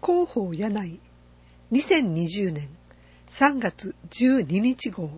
広報柳井2020年3月12日号。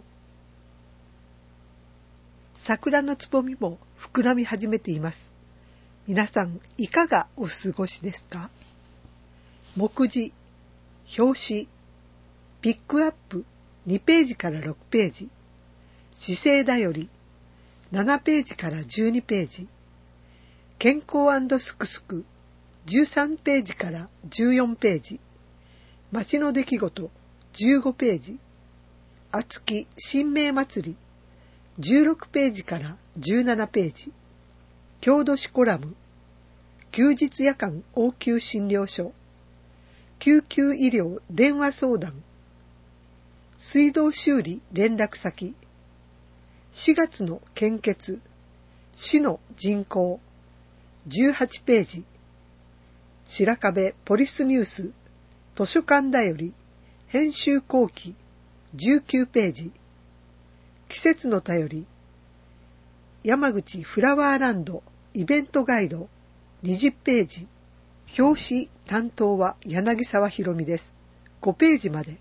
桜のつぼみも膨らみ始めています。皆さんいかがお過ごしですか？目次、表紙、ピックアップ2ページから6ページ、姿勢だより7ページから12ページ、健康&すくすく13ページから14ページ、街の出来事15ページ、厚木新名祭り16ページから17ページ、郷土史コラム、休日夜間応急診療所、救急医療電話相談、水道修理連絡先、4月の献血、市の人口18ページ、白壁ポリスニュース図書館だより編集後期19ページ、季節の便り山口フラワーランドイベントガイド20ページ、表紙担当は柳沢博美です。5ページまで。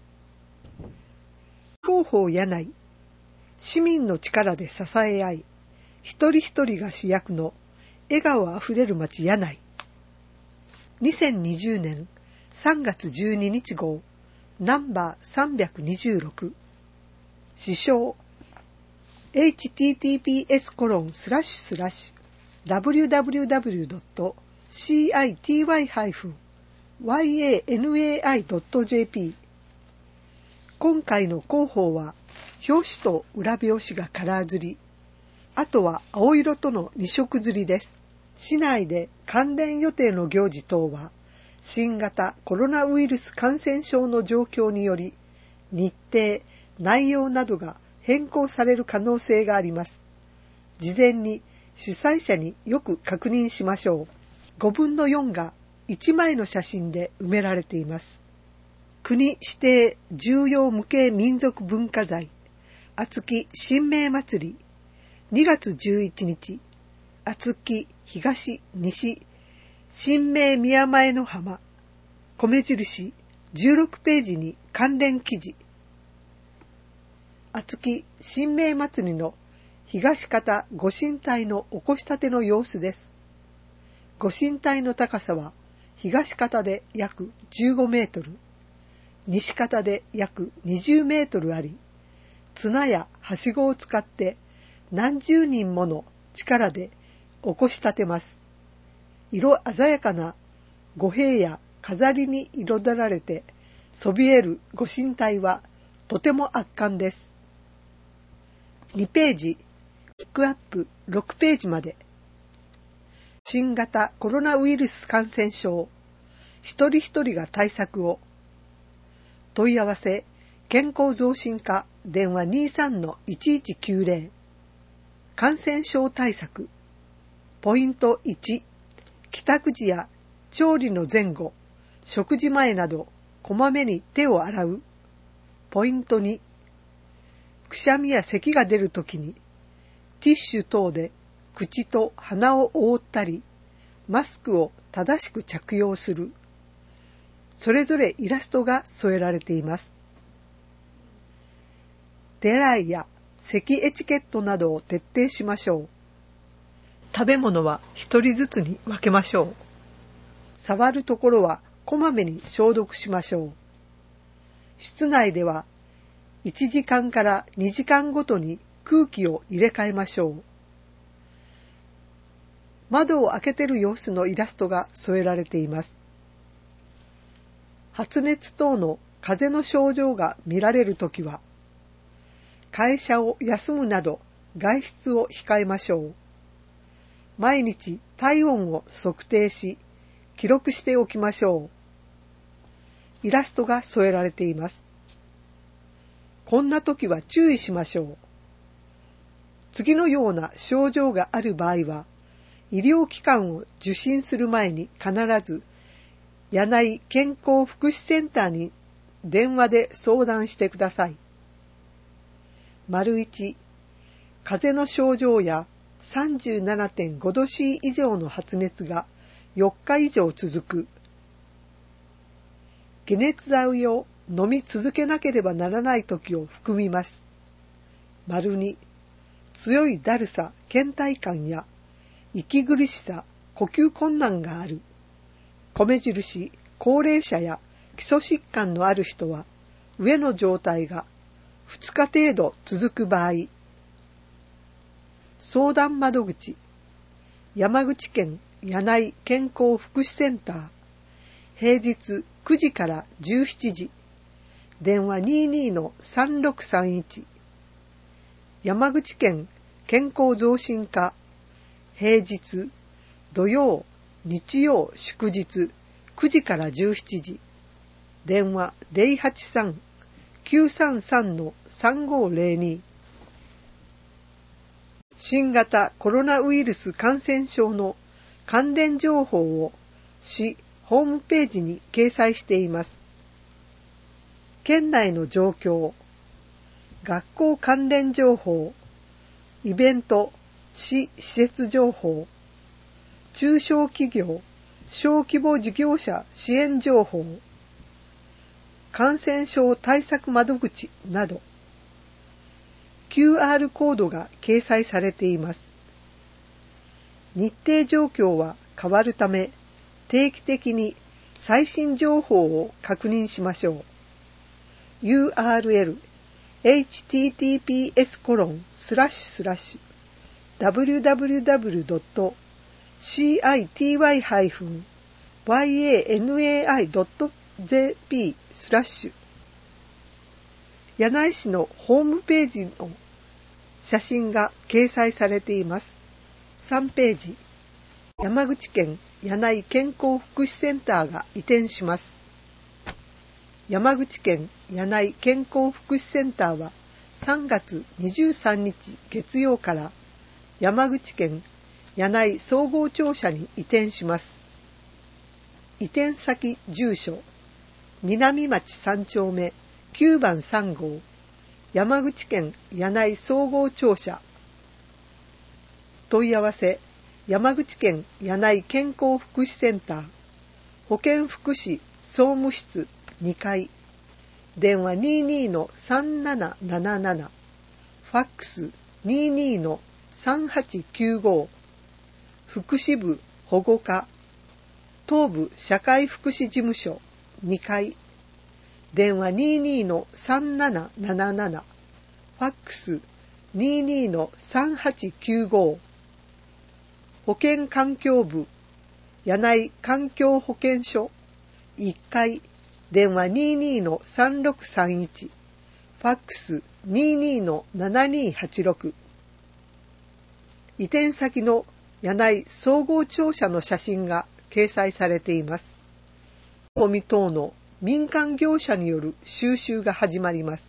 広報柳井、市民の力で支え合い、一人一人が主役の笑顔あふれる街柳井。2020年3月12日号、ナンバー326。支障 https://www.city-yanai.jp。 今回の広報は表紙と裏表紙がカラー刷り、あとは青色との2色刷りです。市内で関連予定の行事等は新型コロナウイルス感染症の状況により日程、内容などが変更される可能性があります。事前に主催者によく確認しましょう。5分の4が1枚の写真で埋められています。国指定重要無形民族文化財、厚木新名祭り、2月11日、厚木東西新名宮前の浜、米印16ページに関連記事。厚木新名祭りの東方ご神体の起こし立ての様子です。ご神体の高さは東方で約15メートル、西方で約20メートルあり、綱やはしごを使って何十人もの力で起こし立てます。色鮮やかな御幣や飾りに彩られてそびえるご神体はとても圧巻です。2ページ、ピックアップ6ページまで。新型コロナウイルス感染症、一人一人が対策を。問い合わせ、健康増進課電話 23-1190。感染症対策。ポイント1、帰宅時や調理の前後、食事前などこまめに手を洗う。ポイント2、くしゃみや咳が出るときにティッシュ等で口と鼻を覆ったり、マスクを正しく着用する。それぞれイラストが添えられています。手洗いや咳エチケットなどを徹底しましょう。食べ物は一人ずつに分けましょう。触るところはこまめに消毒しましょう。室内では1時間から2時間ごとに空気を入れ替えましょう。窓を開けている様子のイラストが添えられています。発熱等の風邪の症状が見られるときは、会社を休むなど外出を控えましょう。毎日体温を測定し、記録しておきましょう。イラストが添えられています。こんな時は注意しましょう。次のような症状がある場合は、医療機関を受診する前に必ず、柳井健康福祉センターに電話で相談してください。1、風邪の症状や 37.5 度 C 以上の発熱が4日以上続く。 解熱剤を飲み続けなければならない時を含みます。2、強いだるさ、倦怠感や息苦しさ、呼吸困難がある。米印、高齢者や基礎疾患のある人は上の状態が2日程度続く場合。相談窓口、山口県柳井健康福祉センター、平日9時から17時、電話 22-3631。山口県健康増進課、平日土曜日曜祝日9時から17時、電話 083-933-3502。新型コロナウイルス感染症の関連情報を市ホームページに掲載しています。県内の状況、学校関連情報、イベント、市施設情報、中小企業、小規模事業者支援情報、感染症対策窓口など、QR コードが掲載されています。日程状況は変わるため、定期的に最新情報を確認しましょう。URL https://www.city-yanai.jp/ 柳井市のホームページの写真が掲載されています。3ページ、山口県柳井健康福祉センターが移転します。山口県柳井健康福祉センターは3月23日月曜から山口県柳井総合庁舎に移転します。移転先住所、南町3丁目9番3号、山口県柳井総合庁舎。問い合わせ、山口県柳井健康福祉センター、保健福祉総務室2階、電話 22-3777、ファックス 22-3895、福祉部保護課、東部社会福祉事務所2階、電話 22-3777、ファックス 22-3895、保健環境部柳井環境保健所1階、電話 22-3631、ファックス 22-7286。移転先の柳井総合庁舎の写真が掲載されています。ゴミ等の民間業者による収集が始まります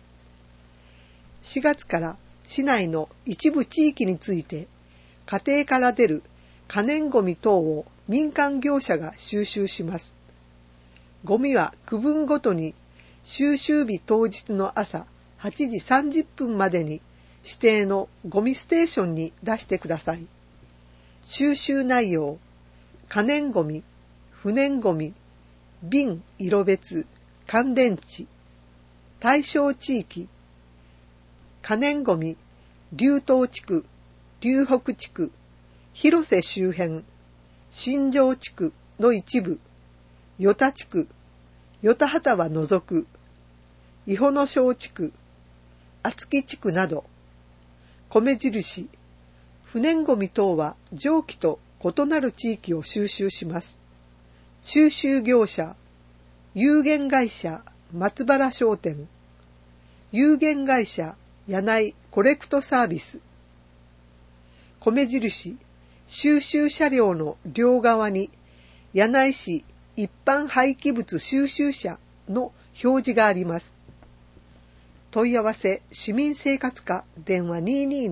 。4月から市内の一部地域について、家庭から出る可燃ゴミ等を民間業者が収集します。ゴミは区分ごとに収集日当日の朝8時30分までに指定のゴミステーションに出してください。収集内容、可燃ゴミ、不燃ゴミ、瓶色別、乾電池、対象地域、可燃ゴミ、龍東地区、龍北地区、広瀬周辺、新庄地区の一部、与田地区、与田畑は除く、伊保野小地区、厚木地区など、米印、不燃ゴミ等は上記と異なる地域を収集します。収集業者、有限会社松原商店、有限会社柳井コレクトサービス、米印、収集車両の両側に柳井市一般廃棄物収集車の表示があります。問い合わせ、市民生活課電話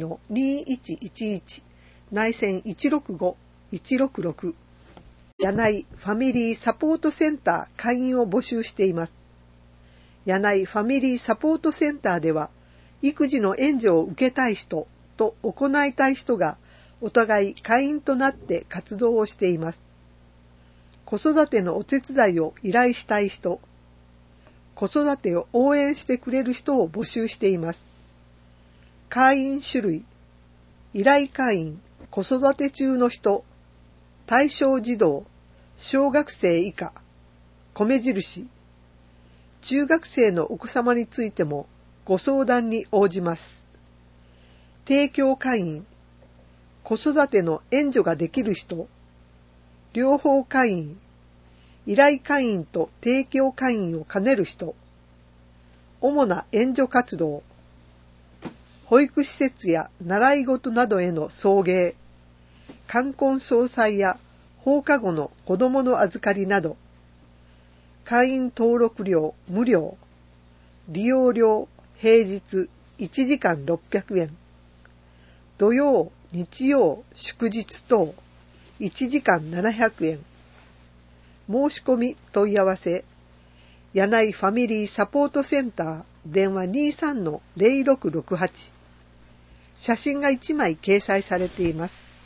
22-2111 内線165-166、柳井ファミリーサポートセンター会員を募集しています。柳井ファミリーサポートセンターでは、育児の援助を受けたい人と行いたい人がお互い会員となって活動をしています。子育てのお手伝いを依頼したい人、 子育てを応援してくれる人を募集しています。会員種類、依頼会員、子育て中の人、対象児童、小学生以下、米印、中学生のお子様についてもご相談に応じます。提供会員、子育ての援助ができる人、両方会員、依頼会員と提供会員を兼ねる人、主な援助活動、保育施設や習い事などへの送迎、冠婚葬祭や放課後の子供の預かりなど、会員登録料無料、利用料平日1時間600円、土曜、日曜、祝日等1時間700円。申し込み問い合わせ、柳井ファミリーサポートセンター電話 23-0668。写真が1枚掲載されています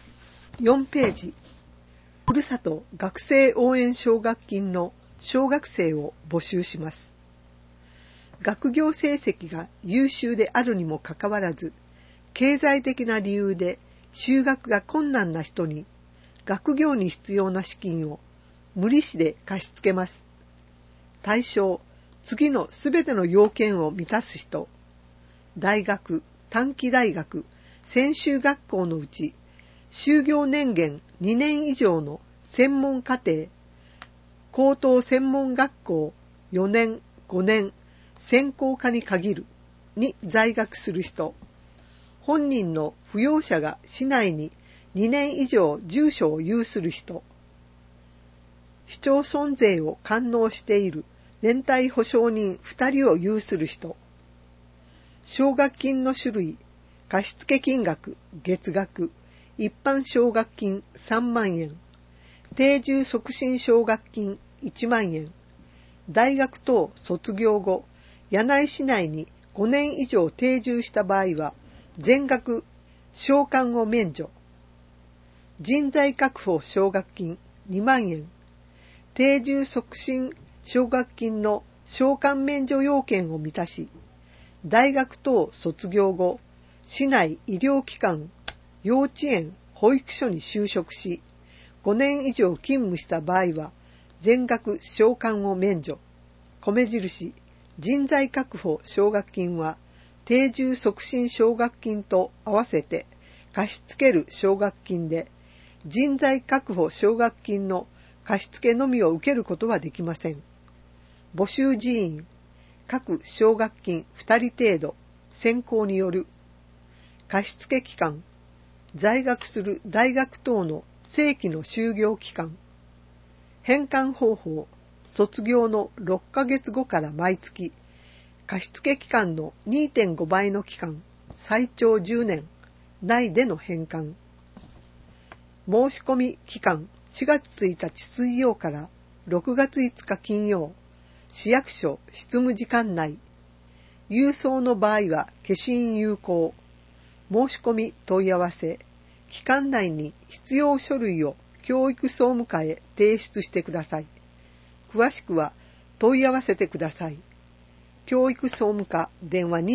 。4ページ。ふるさと学生応援奨学金の小学生を募集します。学業成績が優秀であるにもかかわらず、経済的な理由で就学が困難な人に学業に必要な資金を無利子で貸し付けます。対象、次のすべての要件を満たす人、大学、短期大学、専修学校のうち、就業年限2年以上の専門課程、高等専門学校4年、5年、専攻科に限るに在学する人、本人の扶養者が市内に2年以上住所を有する人、市町村税を完納している連帯保証人2人を有する人、奨学金の種類、貸付金額、月額、一般奨学金3万円、定住促進奨学金1万円、大学等卒業後、柳井市内に5年以上定住した場合は、全額償還を免除。人材確保奨学金2万円、定住促進奨学金の償還免除要件を満たし、大学等卒業後、市内医療機関、幼稚園、保育所に就職し、5年以上勤務した場合は、全額償還を免除。米印、人材確保奨学金は、定住促進奨学金と合わせて貸し付ける奨学金で、人材確保奨学金の貸付のみを受けることはできません。募集人員、各奨学金2人程度、選考による。貸付期間、在学する大学等の正規の就業期間。返還方法、卒業の6ヶ月後から毎月、貸付期間の 2.5 倍の期間、最長10年内での返還。申し込み期間、4月1日水曜から6月5日金曜、市役所執務時間内。郵送の場合は消印有効。申し込み問い合わせ、期間内に必要書類を教育総務課へ提出してください。詳しくは問い合わせてください。教育総務課電話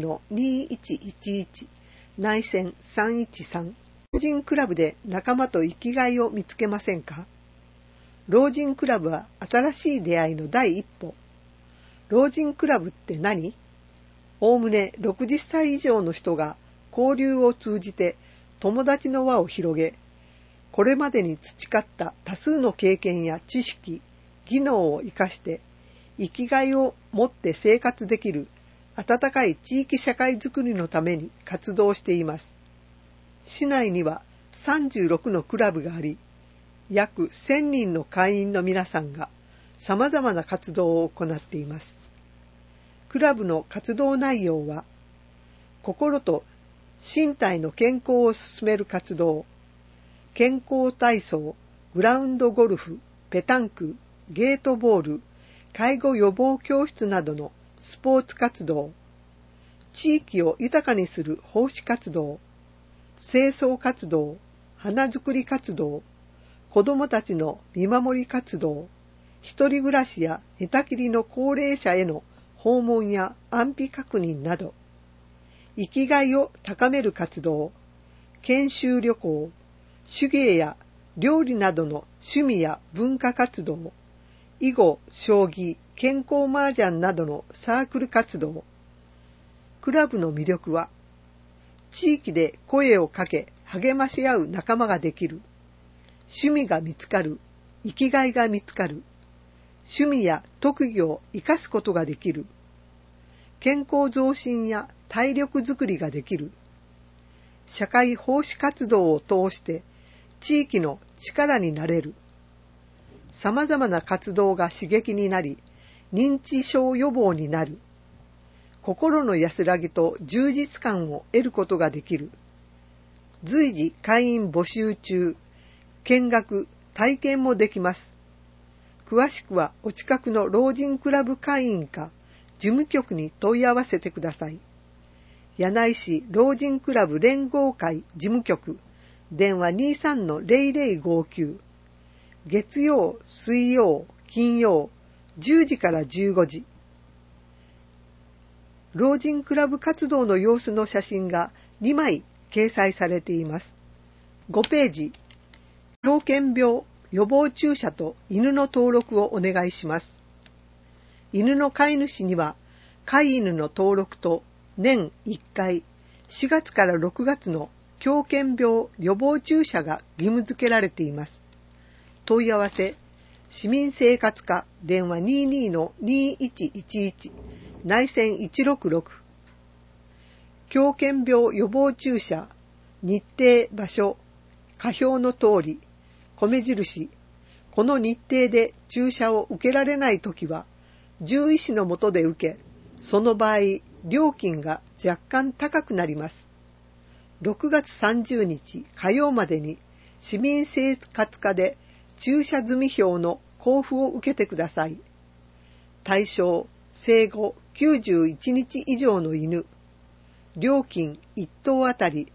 22-2111 内線313。老人クラブで仲間と生きがいを見つけませんか？老人クラブは新しい出会いの第一歩。老人クラブって何？おおむね60歳以上の人が交流を通じて友達の輪を広げ、これまでに培った多数の経験や知識、技能を生かして生きがいを持って生活できる温かい地域社会づくりのために活動しています。市内には36のクラブがあり、約1000人の会員の皆さんが様々な活動を行っています。クラブの活動内容は、心と身体の健康を進める活動、健康体操、グラウンドゴルフ、ペタンク、ゲートボール、介護予防教室などのスポーツ活動、地域を豊かにする奉仕活動、清掃活動、花作り活動、子どもたちの見守り活動、 一人暮らしや寝たきりの高齢者への訪問や安否確認など、生きがいを高める活動、研修旅行、手芸や料理などの趣味や文化活動、囲碁、将棋、健康麻雀などのサークル活動。クラブの魅力は、地域で声をかけ励まし合う仲間ができる、趣味が見つかる、生きがいが見つかる、趣味や特技を生かすことができる、健康増進や体力づくりができる、社会奉仕活動を通して地域の力になれる、様々な活動が刺激になり、認知症予防になる、心の安らぎと充実感を得ることができる、随時会員募集中、見学、体験もできます。詳しくはお近くの老人クラブ会員か事務局に問い合わせてください。柳井市老人クラブ連合会事務局、電話 23-0059、月曜、水曜、金曜、10時から15時。老人クラブ活動の様子の写真が2枚掲載されています。5ページ、狂犬病予防注射と犬の登録をお願いします。犬の飼い主には、飼い犬の登録と年1回、4月から6月の狂犬病予防注射が義務付けられています。問い合わせ、市民生活課、電話 22-2111、内線166。狂犬病予防注射、日程、場所、下表の通り、米印、この日程で注射を受けられないときは、獣医師の下で受け、その場合、料金が若干高くなります。6月30日火曜までに市民生活課で注射済表の交付を受けてください。対象、生後91日以上の犬。料金1頭あたり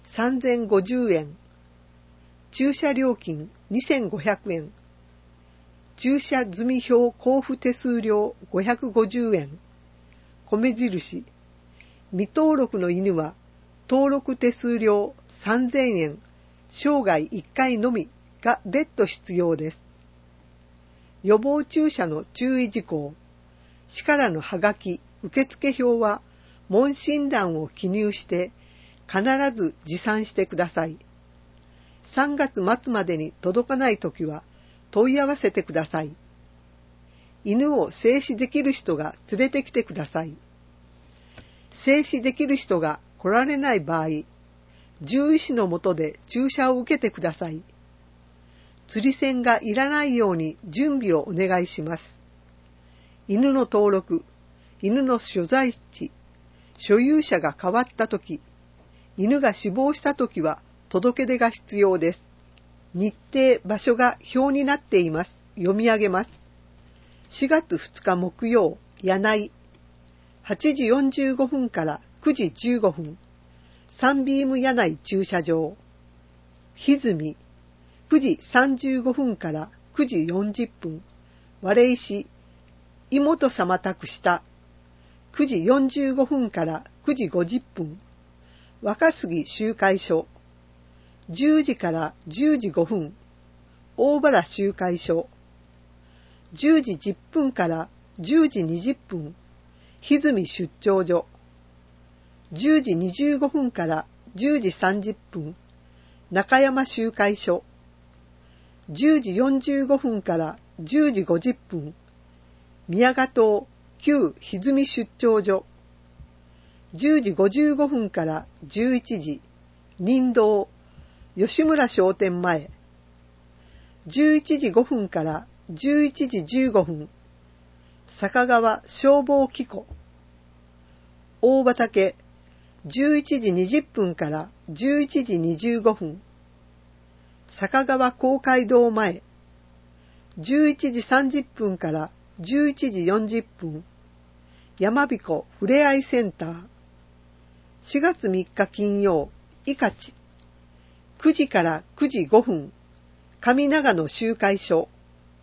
3050円。注射料金2500円。注射済表交付手数料550円。米印。未登録の犬は登録手数料3000円。生涯1回のみが別途必要です。予防注射の注意事項。市からのはがき、受付表は問診欄を記入して必ず持参してください。3月末までに届かないときは問い合わせてください。犬を静止できる人が連れてきてください。静止できる人が来られない場合、獣医師の下で注射を受けてください。釣り線がいらないように準備をお願いします。犬の登録、犬の所在地、所有者が変わったとき、犬が死亡したときは届け出が必要です。日程、場所が表になっています。読み上げます。4月2日木曜、柳井、8時45分から9時15分、サンビーム柳井駐車場。歪み、9時35分から9時40分、割石、妹様宅下。9時45分から9時50分、若杉集会所。10時から10時5分、大原集会所。10時10分から10時20分、歪み出張所。10時25分から10時30分、中山集会所。10時45分から10時50分、宮賀島旧歪み出張所。10時55分から11時、林道吉村商店前。11時5分から11時15分、坂川消防機構。大畑、11時20分から11時25分、坂川公会堂前。11時30分から11時40分、山彦ふれあいセンター。4月3日金曜、伊勝。9時から9時5分、上長野集会所。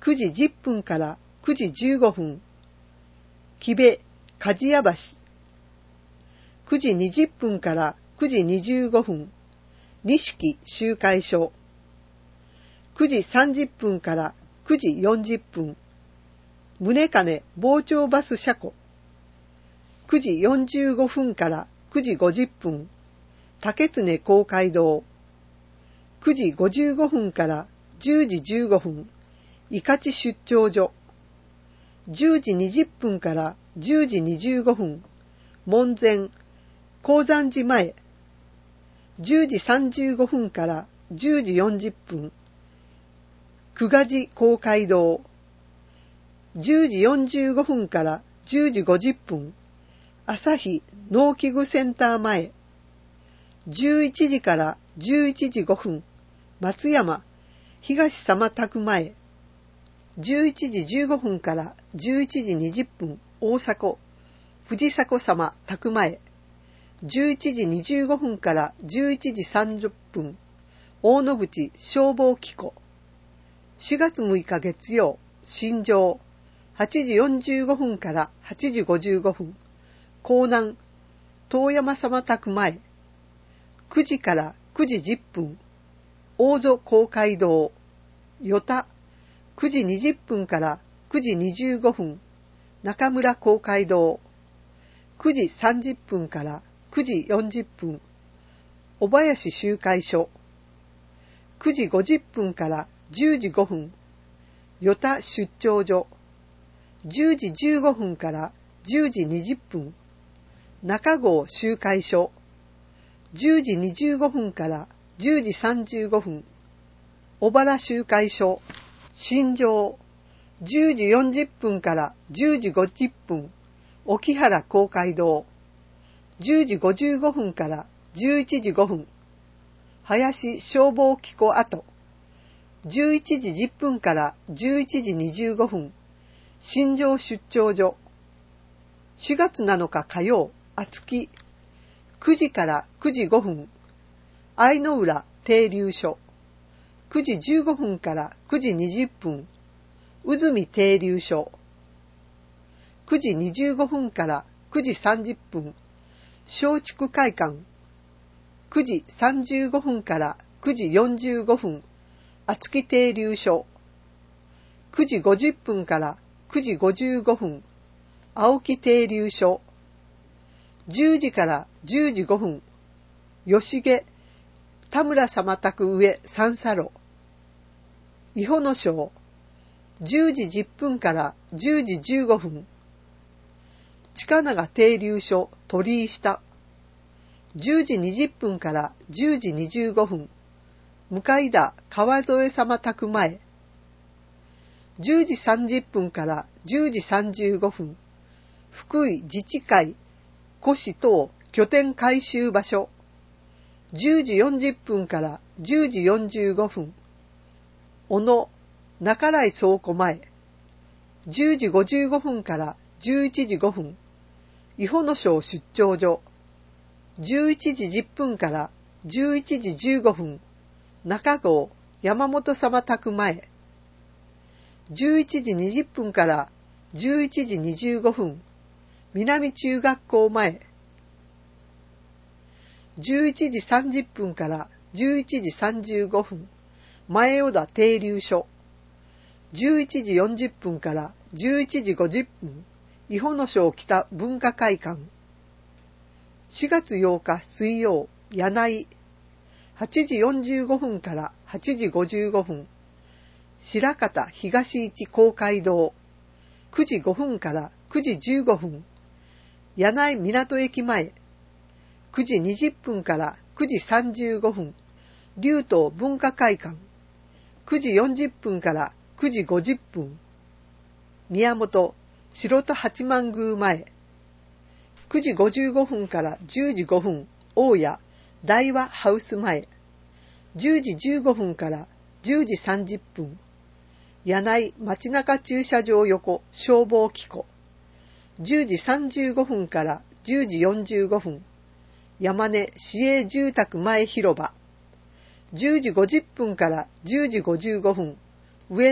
9時10分から9時15分、木部鍛冶屋橋。9時20分から9時25分、錦集会所。9時30分から9時40分、宗金傍聴バス車庫。9時45分から9時50分、竹常公会堂。9時55分から10時15分、伊勝出張所。10時20分から10時25分、門前、高山寺前。10時35分から10時40分、久我寺公会堂。10時45分から10時50分、朝日農機具センター前。11時から11時5分、松山東様宅前。11時15分から11時20分、大迫藤迫様宅前。11時25分から11時30分、大野口消防機構。4月6日月曜、新庄。8時45分から8時55分、江南遠山様宅前。9時から9時10分、大洲公会堂。与田9時20分から9時25分、中村公会堂。9時30分から9時40分、小林集会所。9時50分から10時5分、与田出張所。10時15分から10時20分、中郷集会所。10時25分から10時35分、小原集会所。新庄。10時40分から10時50分、沖原公会堂。10時55分から11時5分、林消防機構跡。11時10分から11時25分、新庄出張所。4月7日火曜、厚木。9時から9時5分、相の浦停留所。9時15分から9時20分、宇住停留所。9時25分から9時30分、松竹会館。9時35分から9時45分、厚木停留所。9時50分から9時55分、青木停留所。10時から10時5分、吉毛田村様宅上三叉路。伊保の章。10時10分から10時15分、近長停留所鳥居下。10時20分から10時25分、向田川添様宅前。10時30分から10時35分、福井自治会古市等拠点改修場所。10時40分から10時45分、小野中来倉庫前。10時55分から11時5分、伊保の章出張所。11時10分から11時15分、中郷山本様宅前。11時20分から11時25分、南中学校前。11時30分から11時35分、前小田停留所。11時40分から11時50分、伊保の章北文化会館。4月8日水曜、柳井。8時45分から8時55分、白方東一公会堂。9時5分から9時15分、柳井港駅前。9時20分から9時35分、龍東文化会館。9時40分から9時50分、宮本白戸八幡宮前。9時55分から10時5分、大谷大和ハウス前。10時15分から10時30分、柳井町中駐車場横消防機構。10時35分から10時45分、山根市営住宅前広場。10時50分から10時55分、上田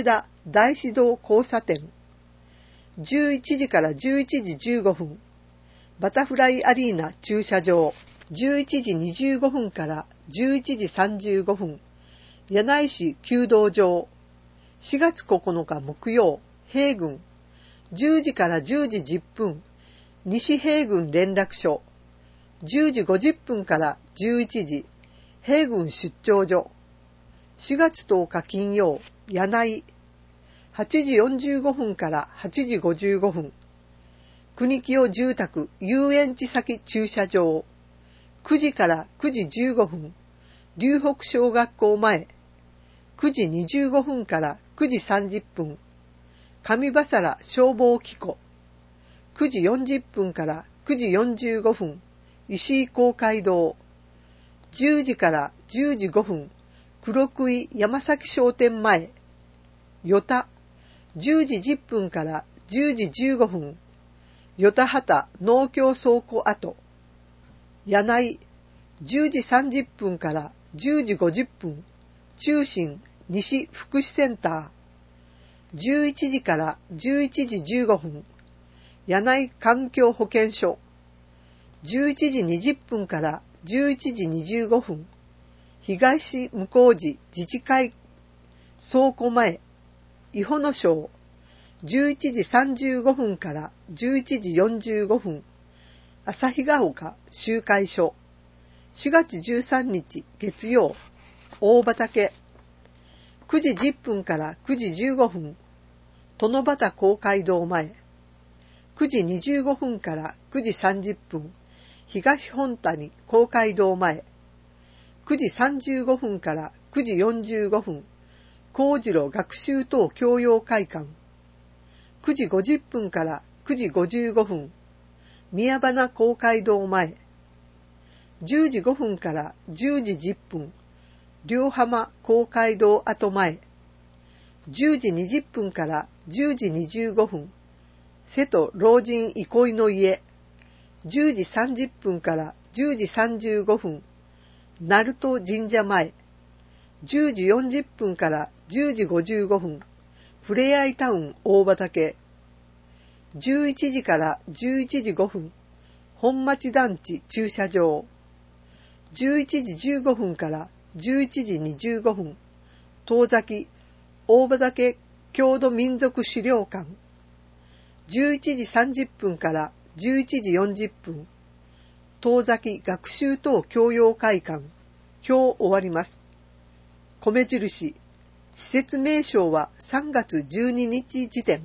大師堂交差点。11時から11時15分、バタフライアリーナ駐車場。11時25分から11時35分、柳井市弓道場。4月9日木曜、平郡。10時から10時10分、西平郡連絡所。10時50分から11時、平郡出張所。4月10日金曜、柳井。8時45分から8時55分、国清住宅遊園地先駐車場。9時から9時15分、龍北小学校前。9時25分から9時30分、上バサラ消防機構。9時40分から9時45分、石井公会堂。10時から10時5分、黒杭山崎商店前。与田。10時10分から10時15分、与田畑農協倉庫跡。柳井。10時30分から10時50分、中心西福祉センター。11時から11時15分、柳井環境保健所。11時20分から11時25分、東向寺自治会倉庫前。伊保の省。11時35分から11時45分、旭ヶ丘集会所。4月13日月曜、大畑。9時10分から9時15分、殿端公会堂前。9時25分から9時30分、東本谷公会堂前。9時35分から9時45分、幸次郎学習等教養会館。9時50分から9時55分、宮花公会堂前。10時5分から10時10分、両浜公会堂跡前。10時20分から10時25分、瀬戸老人憩いの家。10時30分から10時35分、鳴門神社前。10時40分から10時55分、ふれあいタウン大畑。11時から11時5分、本町団地駐車場。11時15分から11時25分、遠崎大畑郷土民族資料館。11時30分から11時40分、遠崎学習等教養会館。今日終わります。米印、施設名称は3月12日時点。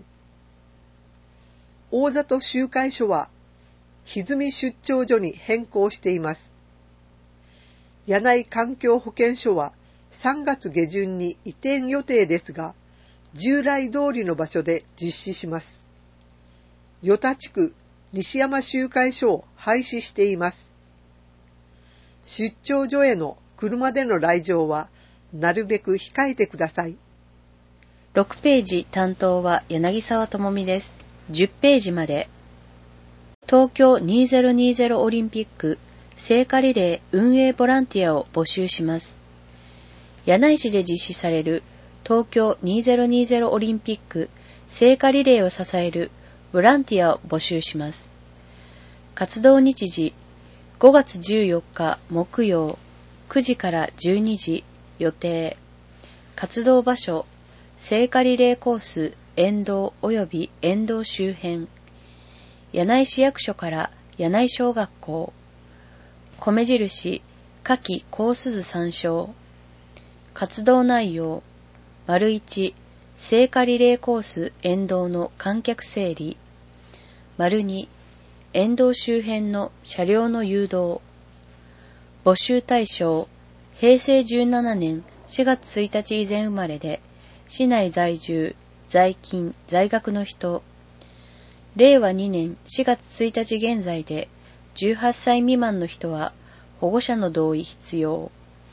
大里集会所は歪出張所に変更しています。柳井環境保健所は3月下旬に移転予定ですが、従来通りの場所で実施します。与田地区西山集会所を廃止しています。出張所への車での来場はなるべく控えてください。 6ページ担当は柳沢智美です。10ページまで。東京2020オリンピック聖火リレー運営ボランティアを募集します。柳井市で実施される東京2020オリンピック聖火リレーを支えるボランティアを募集します。活動日時5月14日木曜9時から12時予定。活動場所聖火リレーコース沿道及び沿道周辺。柳井市役所から柳井小学校。米印夏季コスズ参照。活動内容 ① 聖火リレーコース沿道の観客整理。2沿道周辺の車両の誘導。募集対象平成17年4月1日以前生まれで市内在住在勤在学の人。令和2年4月1日現在で18歳未満の人は保護者の同意必要。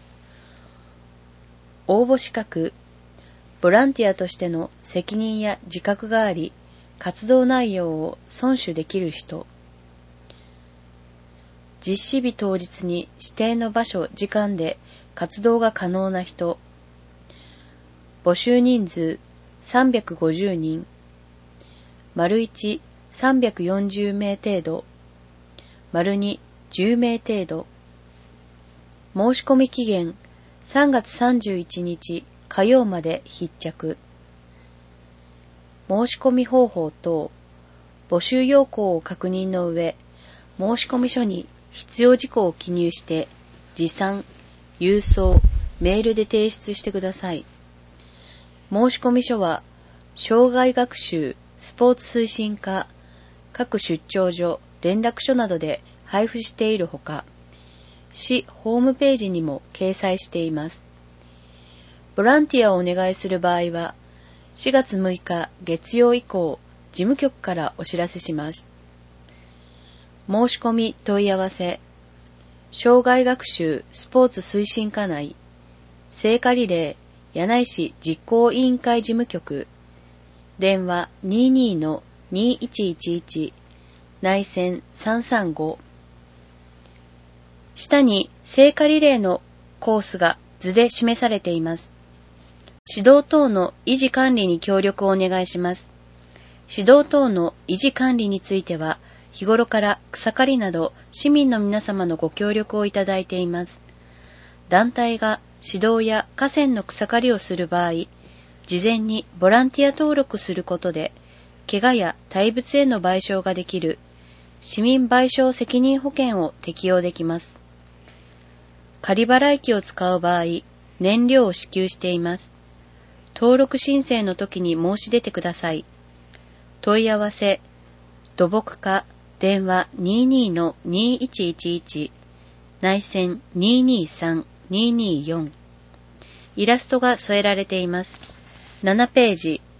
応募資格ボランティアとしての責任や自覚があり、活動内容を遵守できる人。実施日当日に指定の場所時間で活動が可能な人。募集人数 350人。丸1、340名程度。丸2、10名程度。申し込み期限、3月31日火曜まで必着。申し込み方法等、募集要項を確認の上、申込書に必要事項を記入して、持参、郵送、メールで提出してください。申込書は、障害学習、スポーツ推進課、各出張所、連絡所などで配布しているほか、市ホームページにも掲載しています。ボランティアをお願いする場合は、4月6日月曜以降、事務局からお知らせします。申し込み問い合わせ、障害学習スポーツ推進課内、聖火リレー柳井市実行委員会事務局、電話 22-2111 内線335。下に聖火リレーのコースが図で示されています。指導等の維持管理に協力をお願いします。指導等の維持管理については、日頃から草刈りなど市民の皆様のご協力をいただいています。団体が指導や河川の草刈りをする場合、事前にボランティア登録することで、怪我や対物への賠償ができる市民賠償責任保険を適用できます。仮払い機を使う場合、燃料を支給しています。登録申請の時に申し出てください。問い合わせ、土木課、電話 22-2111 内線 223-224。イラストが添えられています。7ページ。